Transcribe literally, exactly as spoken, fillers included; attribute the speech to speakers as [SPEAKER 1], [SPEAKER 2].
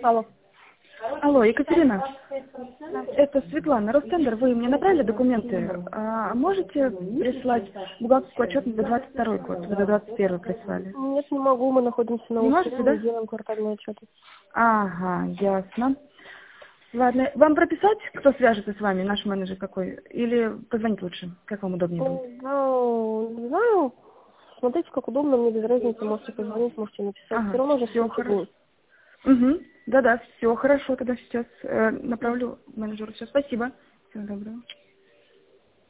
[SPEAKER 1] Алло.
[SPEAKER 2] Алло, Екатерина. Это Светлана, Ростендер. Вы мне направили документы. А можете прислать бухгалтерскую отчетность за двадцать второй год? Вы за двадцать первый прислали.
[SPEAKER 1] Нет, не могу, мы находимся на
[SPEAKER 2] Не можете,
[SPEAKER 1] устранении,
[SPEAKER 2] да?
[SPEAKER 1] делаем квартальные отчеты.
[SPEAKER 2] Ага, ясно. Ладно. Вам прописать, кто свяжется с вами, наш менеджер какой? Или позвонить лучше? Как вам удобнее будет?
[SPEAKER 1] Ну, не знаю. Смотрите, как удобно, мне без разницы. Можете позвонить, можете написать.
[SPEAKER 2] Ага,
[SPEAKER 1] Все равно же
[SPEAKER 2] все
[SPEAKER 1] все
[SPEAKER 2] хорошо.
[SPEAKER 1] фигни.
[SPEAKER 2] Угу. Да-да, все хорошо, тогда сейчас э, направлю менеджеру. Все, спасибо. Всего доброго.